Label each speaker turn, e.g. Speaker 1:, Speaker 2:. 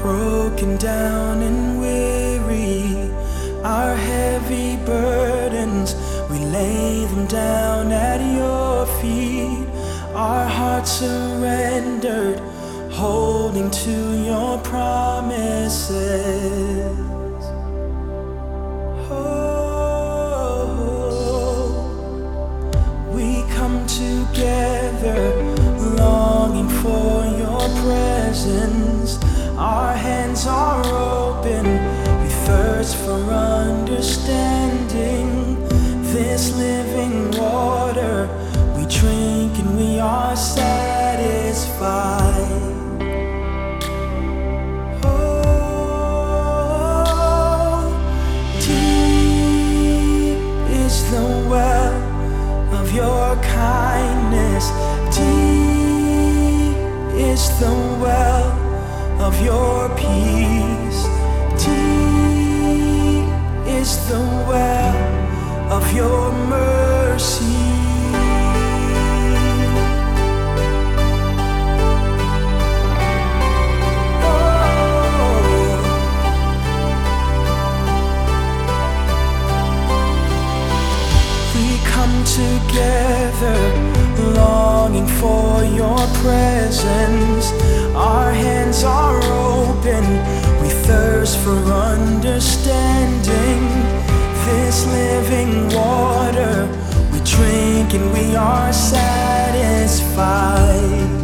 Speaker 1: broken down and weary, our heavy burdens, we lay them down at your feet. Our hearts surrendered, holding to your promises. We come together, longing for your presence. Our hands are open, we thirst for understanding. This living water, we drink and we are satisfied. Oh, deep is the well of your kindness, deep is the well of your peace, deep is the well of your mercy. Together, longing for your presence. Our hands are open, we thirst for understanding. This living water, we drink and we are satisfied.